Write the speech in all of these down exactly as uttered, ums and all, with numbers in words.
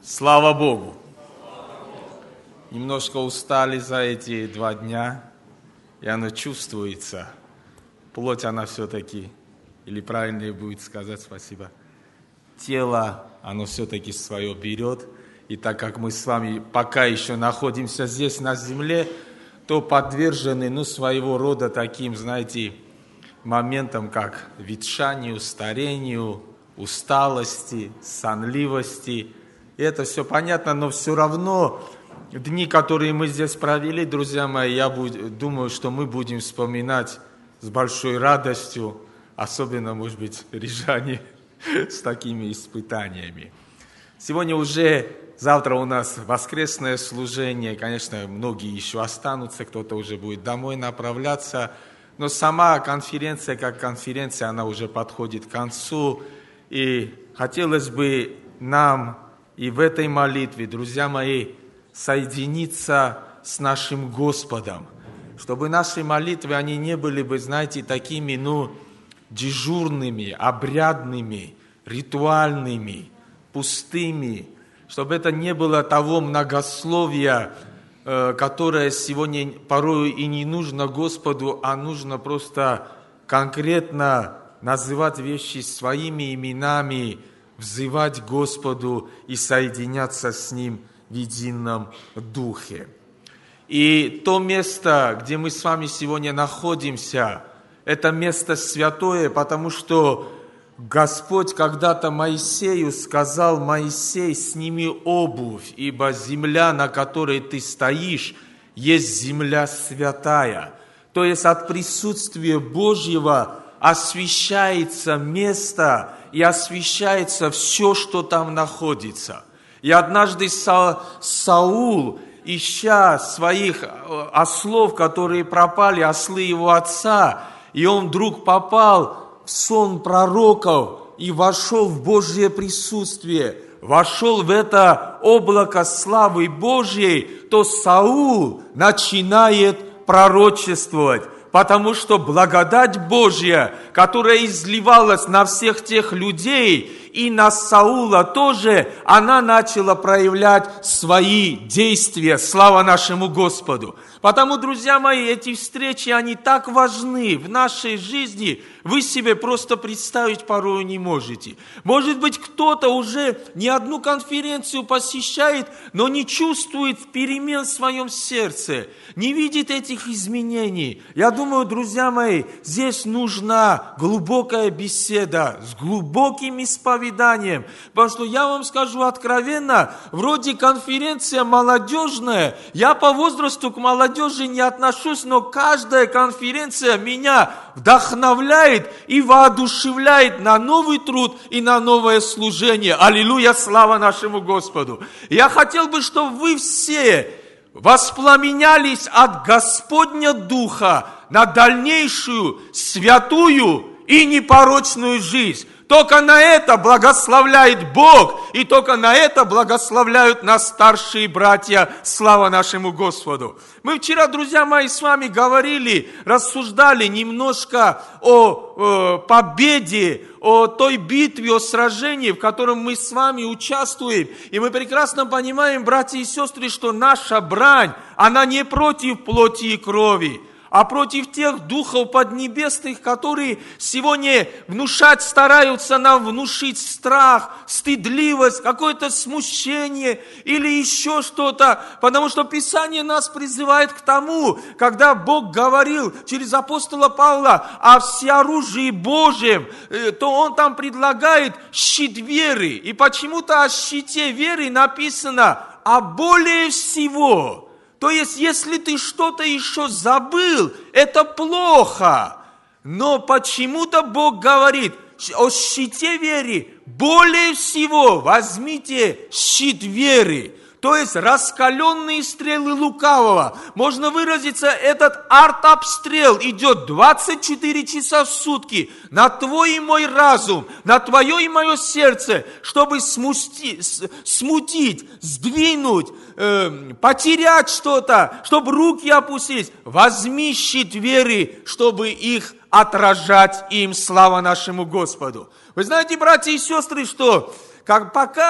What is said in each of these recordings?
Слава Богу! Немножко устали за эти два дня, и оно чувствуется. Плоть, она все-таки, или правильнее будет сказать, спасибо, тело, оно все-таки свое берет. И так как мы с вами пока еще находимся здесь, на земле, то подвержены, ну, своего рода таким, знаете, моментам, как ветшанию, старению, усталости, сонливости. И это все понятно, но все равно дни, которые мы здесь провели, друзья мои, я думаю, что мы будем вспоминать с большой радостью, особенно, может быть, рижане с такими испытаниями. Сегодня уже, завтра у нас воскресное служение, конечно, многие еще останутся, кто-то уже будет домой направляться, но сама конференция, как конференция, она уже подходит к концу, и хотелось бы нам и в этой молитве, друзья мои, соединиться с нашим Господом, чтобы наши молитвы, они не были бы, знаете, такими, ну, дежурными, обрядными, ритуальными, пустыми, чтобы это не было того многословия, которое сегодня порой и не нужно Господу, а нужно просто конкретно называть вещи своими именами, взывать Господу и соединяться с Ним в едином Духе. И то место, где мы с вами сегодня находимся, это место святое, потому что Господь когда-то Моисею сказал: «Моисей, сними обувь, ибо земля, на которой ты стоишь, есть земля святая». То есть от присутствия Божьего освящается место и освящается все, что там находится. И однажды Са- Саул, ища своих ослов, которые пропали, ослы его отца, и он вдруг попал в сон пророков и вошел в Божье присутствие, вошел в это облако славы Божьей, то Саул начинает пророчествовать. Потому что благодать Божья, которая изливалась на всех тех людей, и на Саула тоже, она начала проявлять свои действия. Слава нашему Господу! Потому, друзья мои, эти встречи, они так важны в нашей жизни, вы себе просто представить порой не можете. Может быть, кто-то уже не одну конференцию посещает, но не чувствует перемен в своем сердце, не видит этих изменений. Я думаю, друзья мои, здесь нужна глубокая беседа с глубоким исповеданием. Потому что я вам скажу откровенно, вроде конференция молодежная, я по возрасту к молодежи не отношусь, но каждая конференция меня вдохновляет и воодушевляет на новый труд и на новое служение. Аллилуйя, слава нашему Господу! Я хотел бы, чтобы вы все воспламенялись от Господня Духа на дальнейшую святую и непорочную жизнь. Только на это благословляет Бог, и только на это благословляют нас старшие братья. Слава нашему Господу! Мы вчера, друзья мои, с вами говорили, рассуждали немножко о э, победе, о той битве, о сражении, в котором мы с вами участвуем. И мы прекрасно понимаем, братья и сестры, что наша брань, она не против плоти и крови, а против тех духов поднебесных, которые сегодня внушать стараются нам внушить страх, стыдливость, какое-то смущение или еще что-то. Потому что Писание нас призывает к тому, когда Бог говорил через апостола Павла о всеоружии Божьем, то Он там предлагает щит веры. И почему-то о щите веры написано «а более всего». То есть, если ты что-то еще забыл, это плохо. Но почему-то Бог говорит о щите веры. Более всего возьмите щит веры. То есть, раскаленные стрелы лукавого. Можно выразиться, этот артобстрел идет двадцать четыре часа в сутки на твой и мой разум, на твое и мое сердце, чтобы смусти, смутить, сдвинуть, э, потерять что-то, чтобы руки опустились. Возьми щит веры, чтобы их отражать им. Слава нашему Господу! Вы знаете, братья и сестры, что как пока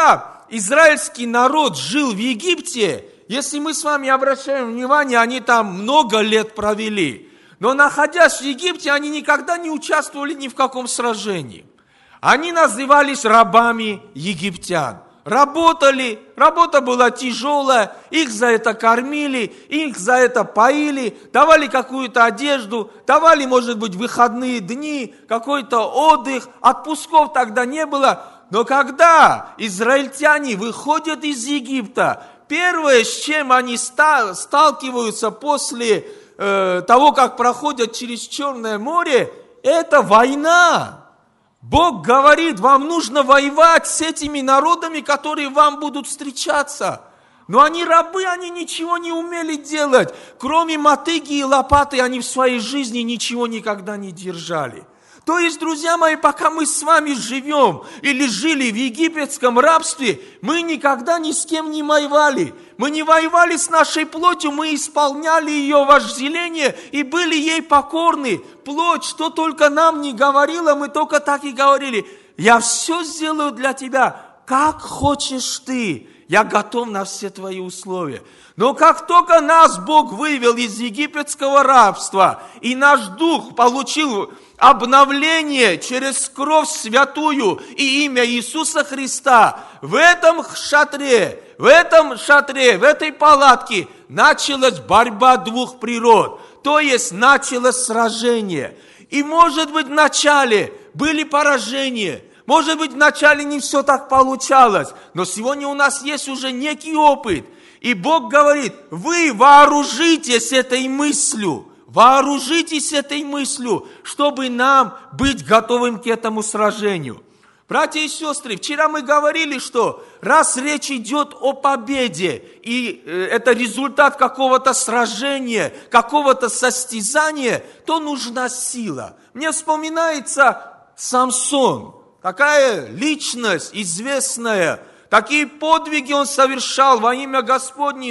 израильский народ жил в Египте, если мы с вами обращаем внимание, они там много лет провели. Но находясь в Египте, они никогда не участвовали ни в каком сражении. Они назывались рабами египтян. Работали, работа была тяжелая, их за это кормили, их за это поили, давали какую-то одежду, давали, может быть, выходные дни, какой-то отдых, отпусков тогда не было. Но когда израильтяне выходят из Египта, первое, с чем они сталкиваются после э, того, как проходят через Черное море, это война. Бог говорит, вам нужно воевать с этими народами, которые вам будут встречаться. Но они рабы, они ничего не умели делать. Кроме мотыги и лопаты, они в своей жизни ничего никогда не держали. То есть, друзья мои, пока мы с вами живем или жили в египетском рабстве, мы никогда ни с кем не воевали. Мы не воевали с нашей плотью, мы исполняли ее вожделение и были ей покорны. Плоть, что только нам не говорила, мы только так и говорили. Я все сделаю для тебя, как хочешь ты. Я готов на все твои условия. Но как только нас Бог вывел из египетского рабства, и наш дух получил обновление через кровь святую и имя Иисуса Христа, в этом шатре, в этом шатре, в этой палатке началась борьба двух природ, то есть началось сражение. И может быть в начале были поражения, может быть, вначале не все так получалось, но сегодня у нас есть уже некий опыт. И Бог говорит, вы вооружитесь этой мыслью, вооружитесь этой мыслью, чтобы нам быть готовым к этому сражению. Братья и сестры, вчера мы говорили, что раз речь идет о победе, и это результат какого-то сражения, какого-то состязания, то нужна сила. Мне вспоминается Самсон. Такая личность известная, такие подвиги он совершал во имя Господне,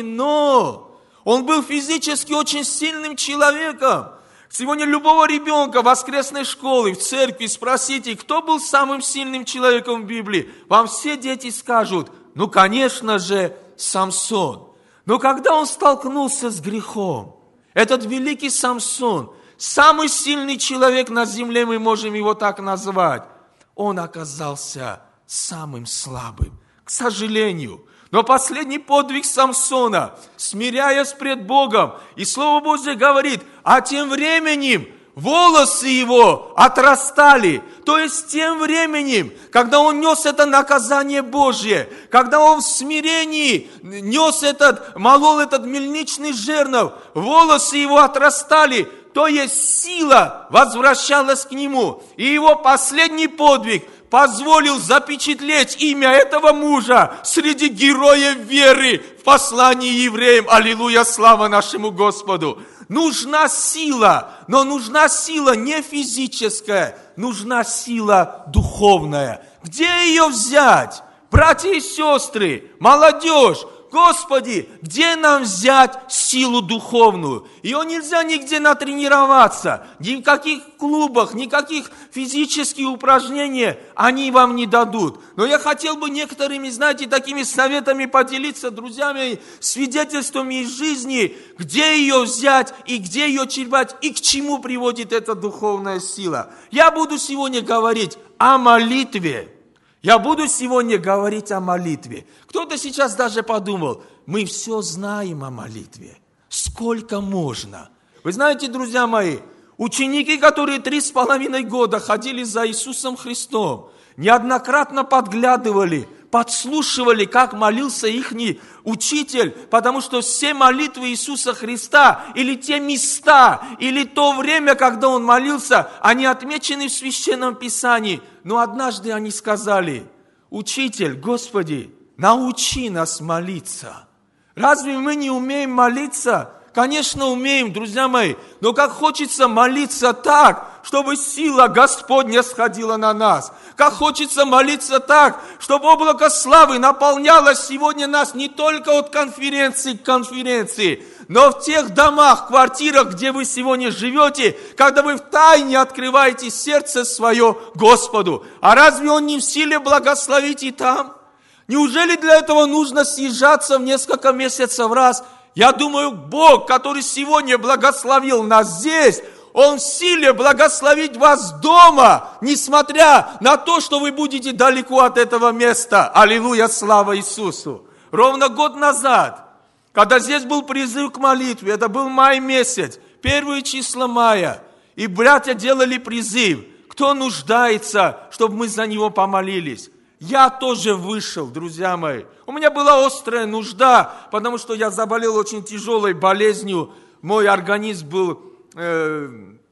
но он был физически очень сильным человеком. Сегодня любого ребенка в воскресной школе, в церкви спросите, кто был самым сильным человеком в Библии, вам все дети скажут, ну, конечно же, Самсон. Но когда он столкнулся с грехом, этот великий Самсон, самый сильный человек на земле, мы можем его так назвать, он оказался самым слабым, к сожалению. Но последний подвиг Самсона, смиряясь пред Богом, и Слово Божье говорит, а тем временем волосы его отрастали. То есть тем временем, когда он нес это наказание Божье, когда он в смирении нес этот, молол этот мельничный жернов, волосы его отрастали. То есть сила возвращалась к нему. И его последний подвиг позволил запечатлеть имя этого мужа среди героев веры в послании евреям. Аллилуйя, слава нашему Господу. Нужна сила, но нужна сила не физическая, нужна сила духовная. Где ее взять? Братья и сестры, молодежь, Господи, где нам взять силу духовную? Ее нельзя нигде натренироваться, ни в каких клубах, никаких физических упражнений они вам не дадут. Но я хотел бы некоторыми, знаете, такими советами поделиться, друзья мои, свидетельствами из жизни, где ее взять и где ее черпать, и к чему приводит эта духовная сила. Я буду сегодня говорить о молитве. Я буду сегодня говорить о молитве. Кто-то сейчас даже подумал, мы все знаем о молитве. Сколько можно? Вы знаете, друзья мои, ученики, которые три с половиной года ходили за Иисусом Христом, неоднократно подглядывали, подслушивали, как молился ихний учитель, потому что все молитвы Иисуса Христа, или те места, или то время, когда Он молился, они отмечены в Священном Писании. Но однажды они сказали, учитель, Господи, научи нас молиться. Разве мы не умеем молиться? Конечно, умеем, друзья мои, но как хочется молиться так, чтобы сила Господня сходила на нас. Как хочется молиться так, чтобы облако славы наполняло сегодня нас не только от конференции к конференции, но в тех домах, квартирах, где вы сегодня живете, когда вы втайне открываете сердце свое Господу. А разве Он не в силе благословить и там? Неужели для этого нужно съезжаться в несколько месяцев раз? Я думаю, Бог, который сегодня благословил нас здесь, Он в силе благословить вас дома, несмотря на то, что вы будете далеко от этого места. Аллилуйя, слава Иисусу! Ровно год назад, когда здесь был призыв к молитве, это был май месяц, первые числа мая, и братья делали призыв, кто нуждается, чтобы мы за него помолились. Я тоже вышел, друзья мои. У меня была острая нужда, потому что я заболел очень тяжелой болезнью. Мой организм был э,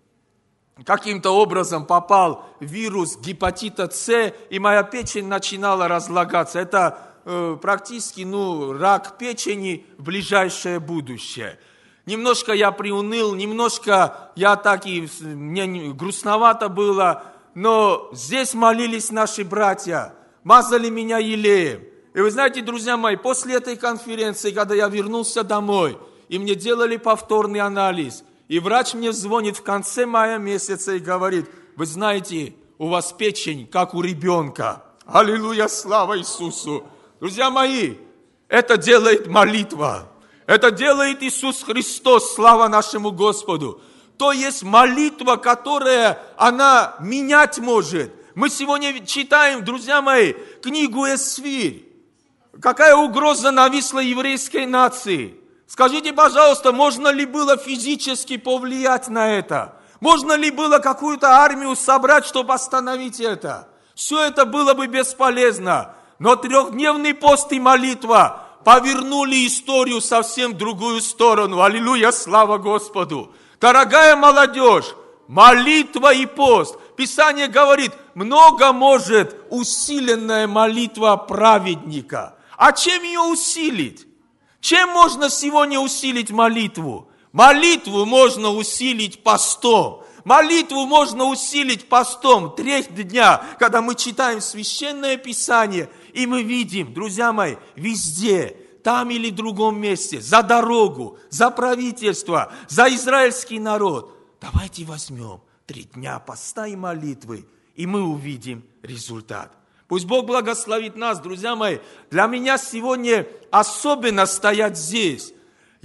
каким-то образом попал в вирус гепатита С, и моя печень начинала разлагаться. Это э, практически ну, рак печени в ближайшее будущее. Немножко я приуныл, немножко я так и, мне грустновато было, но здесь молились наши братья, мазали меня елеем. И вы знаете, друзья мои, после этой конференции, когда я вернулся домой, и мне делали повторный анализ, и врач мне звонит в конце мая месяца и говорит, вы знаете, у вас печень, как у ребенка. Аллилуйя, слава Иисусу! Друзья мои, это делает молитва. Это делает Иисус Христос, слава нашему Господу. То есть молитва, которая, она менять может. Мы сегодня читаем, друзья мои, книгу Эсфирь. Какая угроза нависла еврейской нации? Скажите, пожалуйста, можно ли было физически повлиять на это? Можно ли было какую-то армию собрать, чтобы остановить это? Все это было бы бесполезно. Но трехдневный пост и молитва повернули историю совсем в другую сторону. Аллилуйя, слава Господу! Дорогая молодежь, молитва и пост. Писание говорит, много может усиленная молитва праведника. А чем ее усилить? Чем можно сегодня усилить молитву? Молитву можно усилить постом. Молитву можно усилить постом треть дня, когда мы читаем Священное Писание, и мы видим, друзья мои, везде, там или в другом месте, за дорогу, за правительство, за израильский народ. Давайте возьмем три дня поста и молитвы, и мы увидим результат. Пусть Бог благословит нас, друзья мои. Для меня сегодня особенно стоять здесь.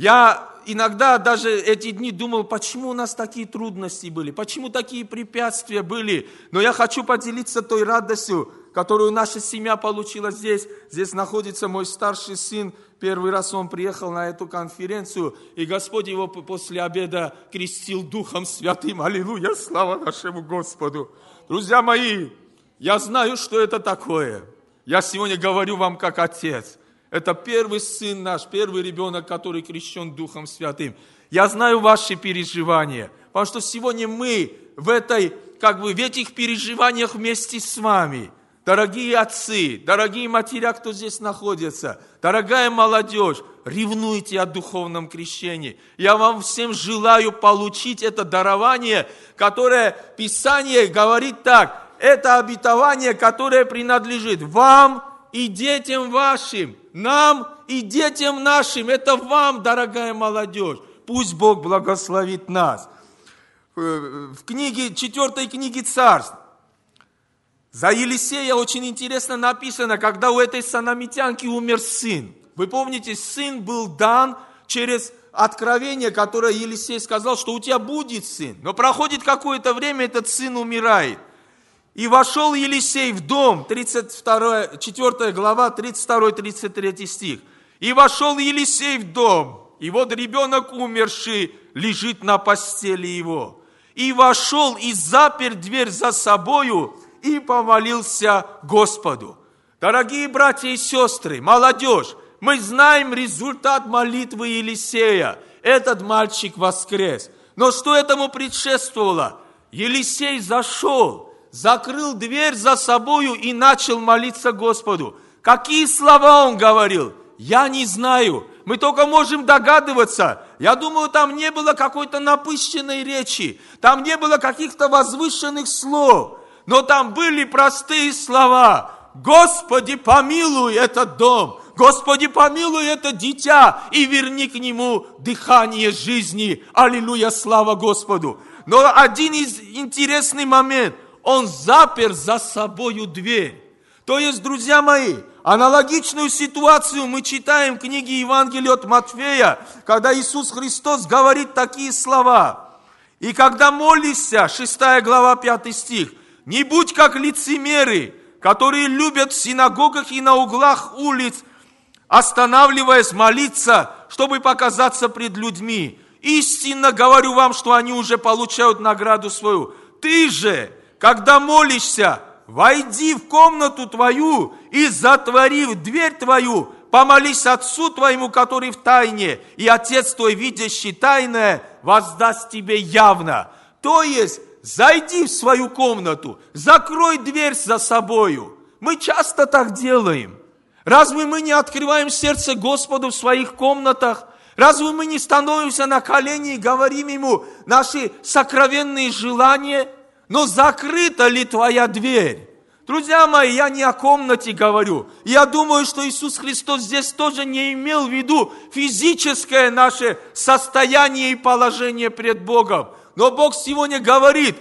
Я иногда даже эти дни думал, почему у нас такие трудности были, почему такие препятствия были. Но я хочу поделиться той радостью, которую наша семья получила здесь. Здесь находится мой старший сын. Первый раз он приехал на эту конференцию, и Господь его после обеда крестил Духом Святым. Аллилуйя, слава нашему Господу. Друзья мои, я знаю, что это такое. Я сегодня говорю вам как отец. Это первый сын наш, первый ребенок, который крещен Духом Святым. Я знаю ваши переживания, потому что сегодня мы в этой, как бы в этих переживаниях вместе с вами. Дорогие отцы, дорогие матеря, кто здесь находится, дорогая молодежь, ревнуйте о духовном крещении. Я вам всем желаю получить это дарование, которое Писание говорит так. Это обетование, которое принадлежит вам и детям вашим, нам и детям нашим. Это вам, дорогая молодежь. Пусть Бог благословит нас. В книге, четвертой книге Царств, за Елисея очень интересно написано, когда у этой санамитянки умер сын. Вы помните, сын был дан через откровение, которое Елисей сказал, что у тебя будет сын. Но проходит какое-то время, этот сын умирает. И вошел Елисей в дом, тридцать вторая, четвёртая глава, тридцать второй тридцать третий стих. И вошел Елисей в дом, и вот ребенок умерший лежит на постели его. И вошел и запер дверь за собою, и помолился Господу. Дорогие братья и сестры, молодежь, мы знаем результат молитвы Елисея. Этот мальчик воскрес. Но что этому предшествовало? Елисей зашел, закрыл дверь за собою и начал молиться Господу. Какие слова он говорил? Я не знаю. Мы только можем догадываться. Я думаю, там не было какой-то напыщенной речи. Там не было каких-то возвышенных слов. Но там были простые слова. Господи, помилуй этот дом. Господи, помилуй это дитя и верни к нему дыхание жизни. Аллилуйя, слава Господу. Но один из интересный момент. Он запер за собою дверь. То есть, друзья мои, аналогичную ситуацию мы читаем в книге Евангелия от Матфея, когда Иисус Христос говорит такие слова. И когда молишься, шестая глава, пятый стих, не будь как лицемеры, которые любят в синагогах и на углах улиц, останавливаясь молиться, чтобы показаться пред людьми. Истинно говорю вам, что они уже получают награду свою. Ты же, когда молишься, войди в комнату твою и, затворив дверь твою, помолись Отцу твоему, который в тайне, и Отец твой, видящий тайное, воздаст тебе явно. То есть, зайди в свою комнату, закрой дверь за собою. Мы часто так делаем. Разве мы не открываем сердце Господу в своих комнатах? Разве мы не становимся на колени и говорим Ему наши сокровенные желания? Но закрыта ли твоя дверь? Друзья мои, я не о комнате говорю. Я думаю, что Иисус Христос здесь тоже не имел в виду физическое наше состояние и положение пред Богом. Но Бог сегодня говорит: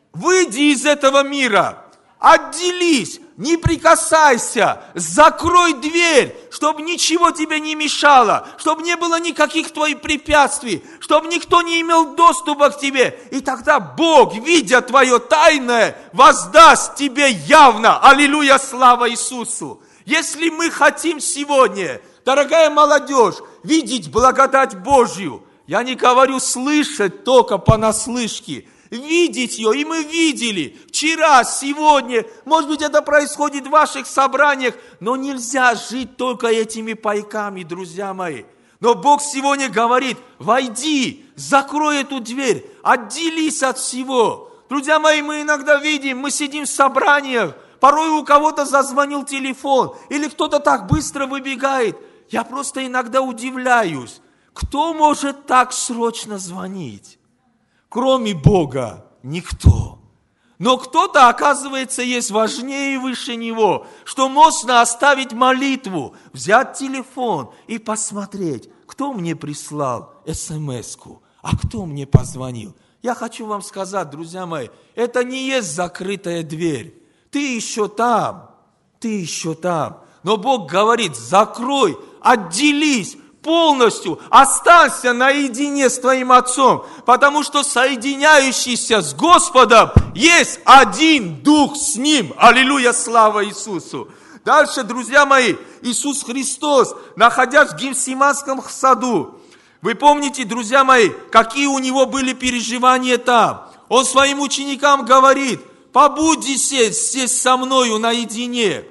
выйди из этого мира, отделись, не прикасайся, закрой дверь, чтобы ничего тебе не мешало, чтобы не было никаких твоих препятствий, чтобы никто не имел доступа к тебе. И тогда Бог, видя твое тайное, воздаст тебе явно. Аллилуйя, слава Иисусу! Если мы хотим сегодня, дорогая молодежь, видеть благодать Божью, я не говорю слышать только понаслышке, видеть ее, и мы видели вчера, сегодня, может быть, это происходит в ваших собраниях, но нельзя жить только этими пайками, друзья мои. Но Бог сегодня говорит: войди, закрой эту дверь, отделись от всего. Друзья мои, мы иногда видим, мы сидим в собраниях, порой у кого-то зазвонил телефон, или кто-то так быстро выбегает. Я просто иногда удивляюсь, кто может так срочно звонить? Кроме Бога никто. Но кто-то, оказывается, есть важнее и выше него, что можно оставить молитву, взять телефон и посмотреть, кто мне прислал эс-эм-эску, а кто мне позвонил. Я хочу вам сказать, друзья мои, это не есть закрытая дверь. Ты еще там, ты еще там. Но Бог говорит: закрой, отделись, полностью останься наедине с твоим Отцом, потому что соединяющийся с Господом есть один Дух с Ним. Аллилуйя, слава Иисусу! Дальше, друзья мои, Иисус Христос, находясь в Гефсиманском саду, вы помните, друзья мои, какие у Него были переживания там? Он своим ученикам говорит: побудьте здесь, здесь со мною наедине.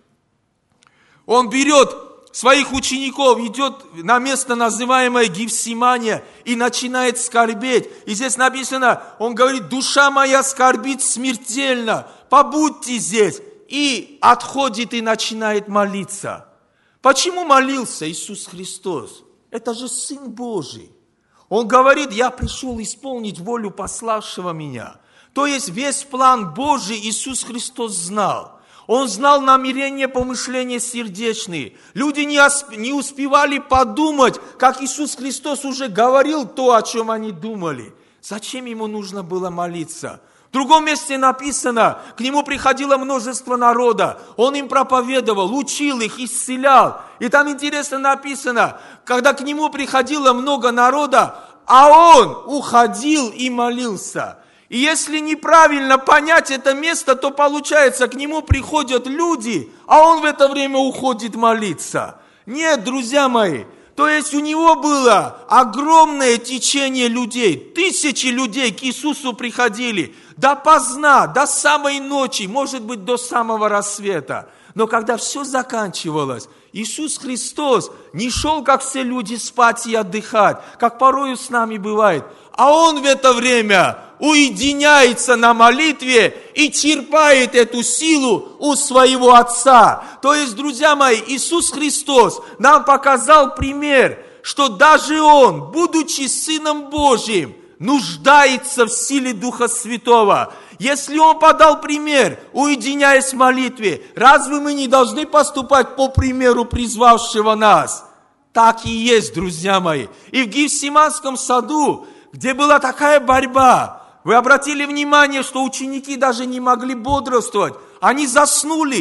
Он берет своих учеников, идет на место, называемое Гефсимания, и начинает скорбеть. И здесь написано, он говорит: душа моя скорбит смертельно, побудьте здесь. И отходит и начинает молиться. Почему молился Иисус Христос? Это же Сын Божий. Он говорит: я пришел исполнить волю пославшего меня. То есть весь план Божий Иисус Христос знал. Он знал намерения, помышления сердечные. Люди не, осп... не успевали подумать, как Иисус Христос уже говорил то, о чем они думали. Зачем ему нужно было молиться? В другом месте написано, к нему приходило множество народа. Он им проповедовал, учил их, исцелял. И там интересно написано, когда к нему приходило много народа, а он уходил и молился. И если неправильно понять это место, то получается, к нему приходят люди, а он в это время уходит молиться. Нет, друзья мои, то есть у него было огромное течение людей. Тысячи людей к Иисусу приходили допоздна, до самой ночи, может быть, до самого рассвета. Но когда все заканчивалось, Иисус Христос не шел, как все люди, спать и отдыхать, как порою с нами бывает, а Он в это время уединяется на молитве и черпает эту силу у своего Отца. То есть, друзья мои, Иисус Христос нам показал пример, что даже Он, будучи Сыном Божьим, нуждается в силе Духа Святого. Если Он подал пример, уединяясь в молитве, разве мы не должны поступать по примеру призвавшего нас? Так и есть, друзья мои. И в Гефсиманском саду, где была такая борьба, вы обратили внимание, что ученики даже не могли бодрствовать. Они заснули.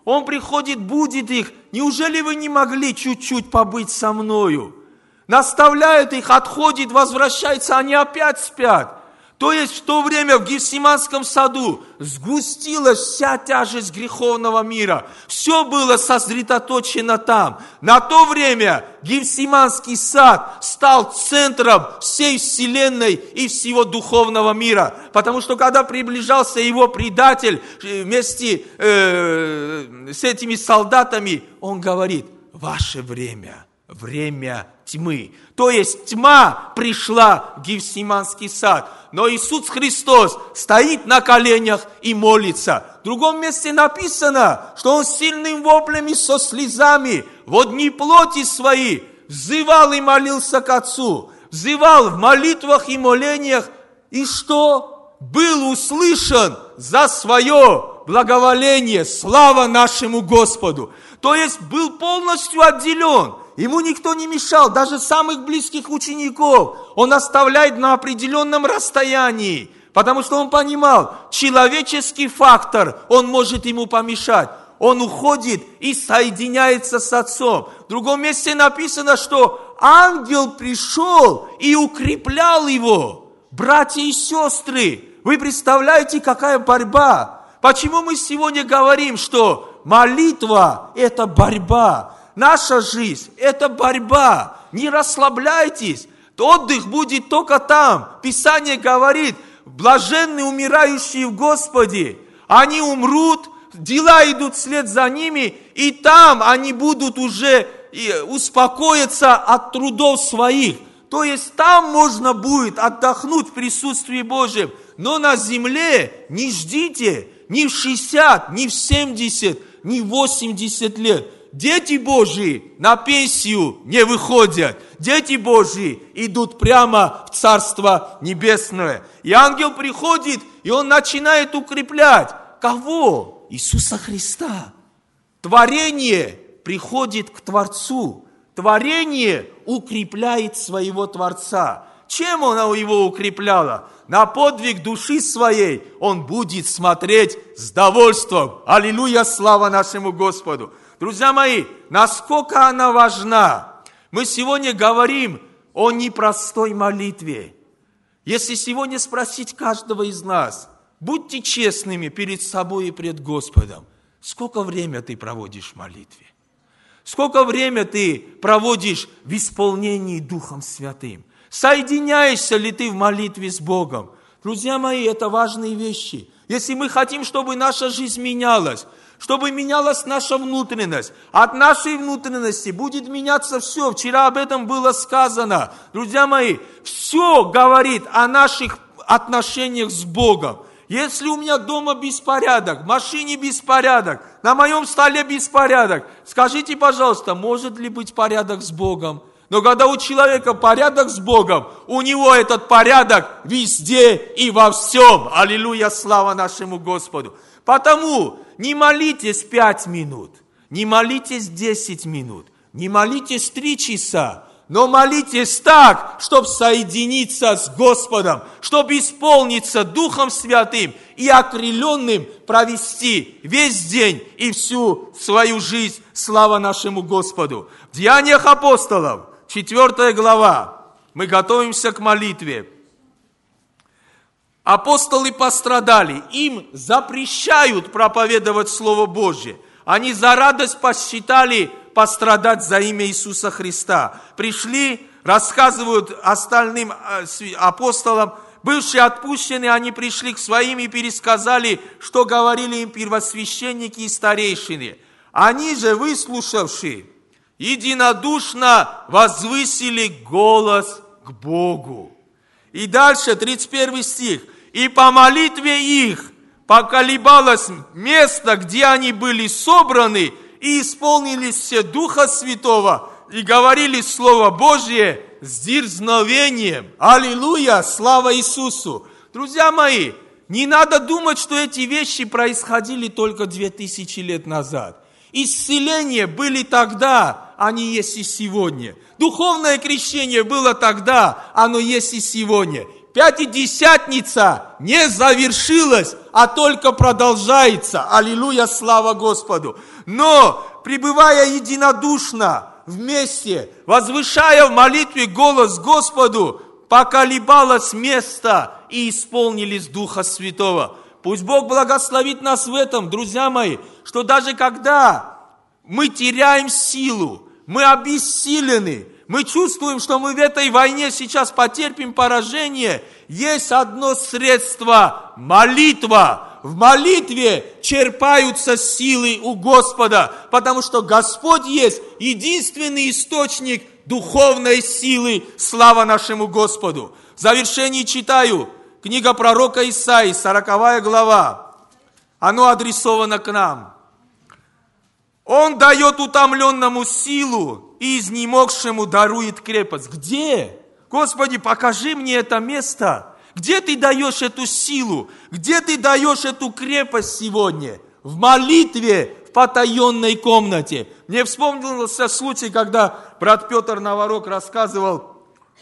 Он приходит, будет их. Неужели вы не могли чуть-чуть побыть со мною? Наставляет их, отходит, возвращается, они опять спят. То есть в то время в Гефсиманском саду сгустилась вся тяжесть греховного мира. Все было сосредоточено там. На то время Гефсиманский сад стал центром всей вселенной и всего духовного мира. Потому что когда приближался его предатель вместе э, с этими солдатами, он говорит: ваше время, время тьмы. То есть тьма пришла в Гефсиманский сад. Но Иисус Христос стоит на коленях и молится. В другом месте написано, что Он сильным воплем и со слезами во дни плоти свои взывал и молился к Отцу. Взывал в молитвах и молениях. И что? Был услышан за свое благоволение. Слава нашему Господу. То есть был полностью отделен. Ему никто не мешал, даже самых близких учеников он оставляет на определенном расстоянии, потому что он понимал, человеческий фактор, он может ему помешать. Он уходит и соединяется с Отцом. В другом месте написано, что ангел пришел и укреплял его. Братья и сестры, вы представляете, какая борьба? Почему мы сегодня говорим, что молитва – это борьба? Наша жизнь – это борьба. Не расслабляйтесь. Отдых будет только там. Писание говорит: блаженны умирающие в Господе. Они умрут, дела идут вслед за ними, и там они будут уже успокоиться от трудов своих. То есть там можно будет отдохнуть в присутствии Божьем. Но на земле не ждите ни в шестьдесят, ни в семьдесят, ни в восемьдесят лет. Дети Божьи на пенсию не выходят. Дети Божьи идут прямо в Царство Небесное. И ангел приходит, и он начинает укреплять. Кого? Иисуса Христа. Творение приходит к Творцу. Творение укрепляет своего Творца. Чем она его укрепляла? На подвиг души своей он будет смотреть с довольством. Аллилуйя, слава нашему Господу. Друзья мои, насколько она важна. Мы сегодня говорим о непростой молитве. Если сегодня спросить каждого из нас, будьте честными перед собой и пред Господом, сколько времени ты проводишь в молитве? Сколько времени ты проводишь в исполнении Духом Святым? Соединяешься ли ты в молитве с Богом? Друзья мои, это важные вещи. Если мы хотим, чтобы наша жизнь менялась, чтобы менялась наша внутренность, от нашей внутренности будет меняться все. Вчера об этом было сказано. Друзья мои, все говорит о наших отношениях с Богом. Если у меня дома беспорядок, в машине беспорядок, на моем столе беспорядок, скажите, пожалуйста, может ли быть порядок с Богом? Но когда у человека порядок с Богом, у него этот порядок везде и во всем. Аллилуйя, слава нашему Господу. Потому не молитесь пять минут, не молитесь десять минут, не молитесь три часа, но молитесь так, чтобы соединиться с Господом, чтобы исполниться Духом Святым и окрыленным провести весь день и всю свою жизнь. Слава нашему Господу. В Деяниях апостолов, четвёртая глава, мы готовимся к молитве. Апостолы пострадали, им запрещают проповедовать Слово Божье. Они за радость посчитали пострадать за имя Иисуса Христа. Пришли, рассказывают остальным апостолам, бывшие отпущенные, они пришли к своим и пересказали, что говорили им первосвященники и старейшины. Они же, выслушавши, единодушно возвысили голос к Богу. И дальше, тридцать первый стих. И по молитве их поколебалось место, где они были собраны, и исполнились все Духа Святого, и говорили Слово Божье с дерзновением. Аллилуйя, слава Иисусу. Друзья мои, не надо думать, что эти вещи происходили только две тысячи лет назад. Исцеления были тогда, они есть и сегодня. Духовное крещение было тогда, оно есть и сегодня. Пятидесятница не завершилась, а только продолжается. Аллилуйя, слава Господу. Но, пребывая единодушно, вместе, возвышая в молитве голос Господу, поколебалось место и исполнились Духа Святого. Пусть Бог благословит нас в этом, друзья мои, что даже когда мы теряем силу, мы обессилены, мы чувствуем, что мы в этой войне сейчас потерпим поражение, есть одно средство – молитва. В молитве черпаются силы у Господа, потому что Господь есть единственный источник духовной силы. Слава нашему Господу! В завершении читаю книга пророка Исаии, сороковая глава. Оно адресовано к нам. Он дает утомленному силу и изнемогшему дарует крепость. Где? Господи, покажи мне это место. Где ты даешь эту силу? Где ты даешь эту крепость сегодня? В молитве, в потаенной комнате. Мне вспомнился случай, когда брат Петр Новорок рассказывал,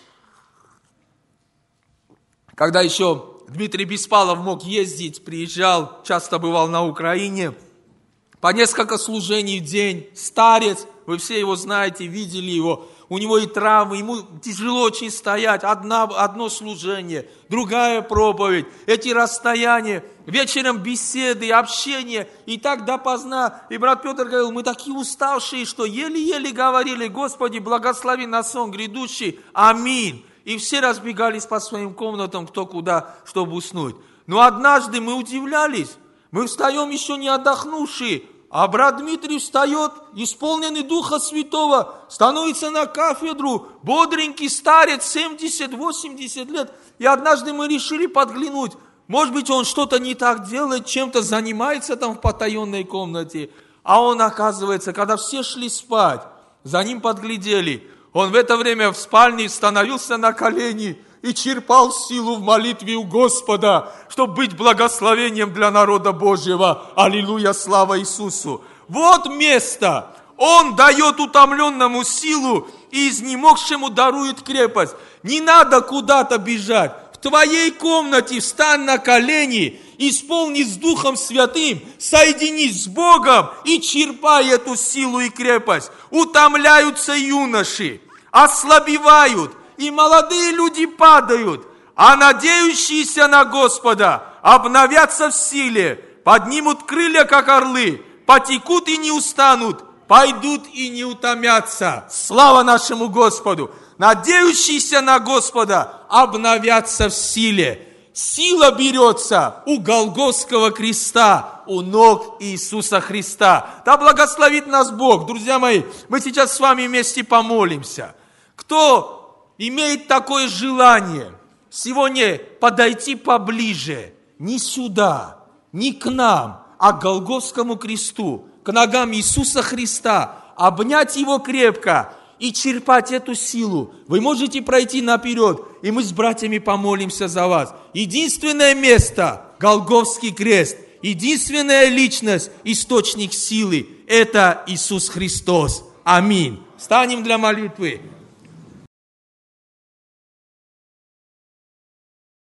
когда еще Дмитрий Беспалов мог ездить, приезжал, часто бывал на Украине, по несколько служений в день, старец, вы все его знаете, видели его, у него и травмы, ему тяжело очень стоять, одна, одно служение, другая проповедь, эти расстояния, вечером беседы, общение, и так допоздна. И брат Петр говорил, мы такие уставшие, что еле-еле говорили, Господи, благослови на сон грядущий, аминь. И все разбегались по своим комнатам, кто куда, чтобы уснуть. Но однажды мы удивлялись, мы встаем еще не отдохнувшие, а брат Дмитрий встает, исполненный Духа Святого, становится на кафедру, бодренький старец, семьдесят-восемьдесят лет. И однажды мы решили подглянуть, может быть, он что-то не так делает, чем-то занимается там в потаенной комнате. А он, оказывается, когда все шли спать, за ним подглядели. Он в это время в спальне становился на колени и черпал силу в молитве у Господа, чтобы быть благословением для народа Божьего. Аллилуйя, слава Иисусу! Вот место! Он дает утомленному силу и изнемогшему дарует крепость. Не надо куда-то бежать. В твоей комнате встань на колени, исполнись с Духом Святым, соединись с Богом и черпай эту силу и крепость. Утомляются юноши, ослабевают, и молодые люди падают, а надеющиеся на Господа обновятся в силе, поднимут крылья, как орлы, потекут и не устанут, пойдут и не утомятся. Слава нашему Господу! Надеющиеся на Господа обновятся в силе. Сила берется у Голгофского креста, у ног Иисуса Христа. Да благословит нас Бог. Друзья мои, мы сейчас с вами вместе помолимся. Кто имеет такое желание сегодня подойти поближе, не сюда, не к нам, а к Голгофскому кресту, к ногам Иисуса Христа, обнять Его крепко и черпать эту силу, вы можете пройти наперед, и мы с братьями помолимся за вас. Единственное место – Голгофский крест, единственная личность, источник силы – это Иисус Христос. Аминь. Встанем для молитвы.